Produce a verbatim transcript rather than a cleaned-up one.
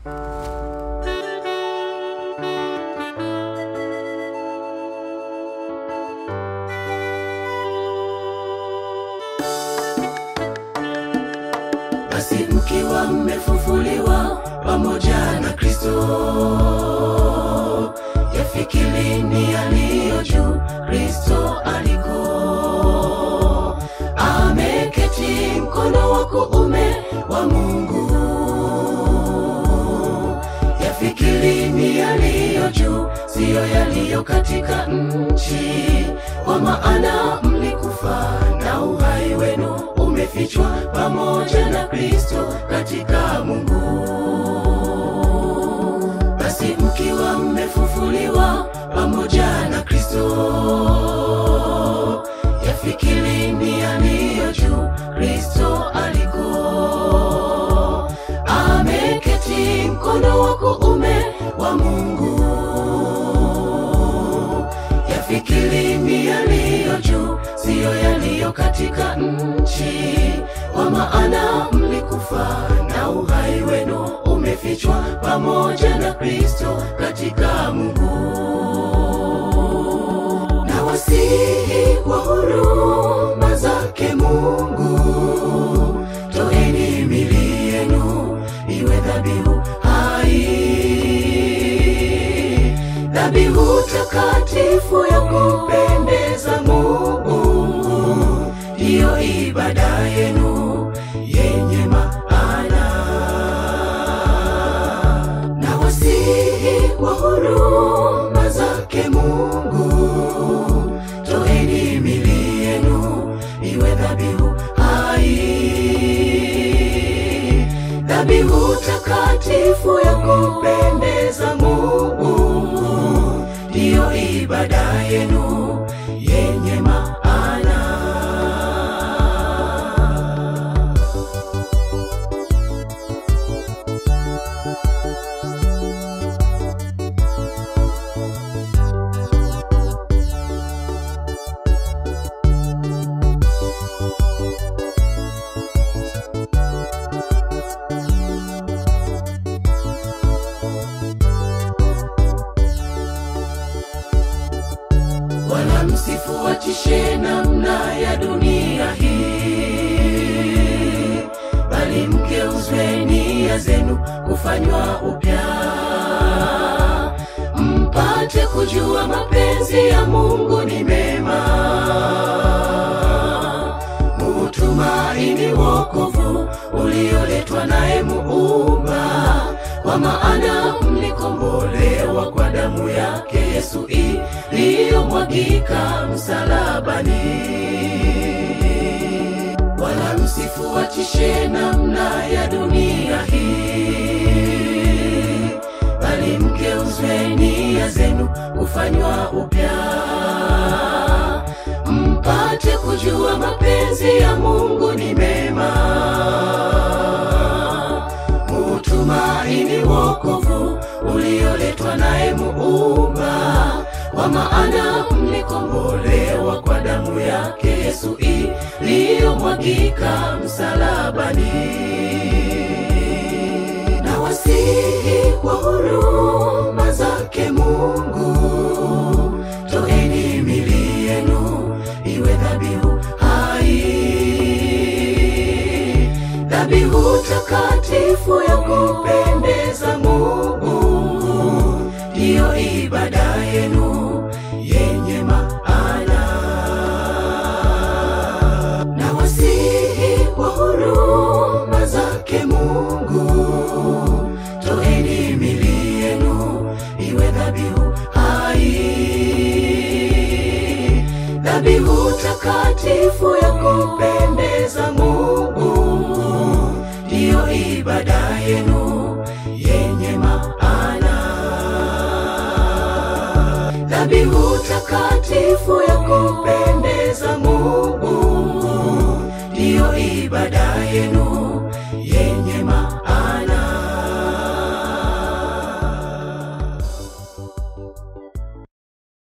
Basi mkiwa mmefufuliwa pamoja na Kristo, yafikirini yaliyo juu, Kristo aliko ameketi mkono wa kuume wa Mungu. Yafikirini yaliyo juu, siyo yaliyo katika nchi, kwa maana mlikufa na uhai wenu umefichwa pamoja na Kristo katika Mungu. Basi mkiwa mmefufuliwa pamoja na Kristo, yafikirini yaliyo juu, Kristo aliko ameketi mkono wa kuume wa Mungu. Yafikirini yaliyo juu, siyo yaliyo katika nchi, kwa maana mlikufa na uhai wenu umefichwa pamoja na Kristo katika Mungu. Na wasihi kwa huruma zake Mungu, toeni miili yenu iwe dhabihu hai, dhabihu takatifu ya kumpendeza Mungu, ndiyo ibada yenu yenye maana. Na wasihi kwa huruma zake Mungu, toeni miili yenu iwe dhabihu hai, dhabihu takatifu ya kumpendeza Mungu, ndiyo ibada yenu yenye maana. Wala msifuatishe namna ya dunia hii, bali mgeuzwe nia zenu kufanywa upya, mpate kujua mapenzi ya Mungu ni mema, mutumaini wokovu ulioletwa naye Muumba, kwa maana mlikombolewa kwa damu yake Yesu iliyomwagika msalabani. Wala msifuatishe namna ya dunia hii, bali mgeuzwe nia zenu kufanywa upya, mpate kujua mapenzi ya Mungu ni mema, mutumaini wokovu ulioletwa naye Muumba, kwa maana mlikombolewa kwa damu yake Yesu iliyomwagika msalabani. Na wasihi kwa huruma zake Mungu, toeni miili yenu iwe dhabihu hai, dhabihu takatifu ya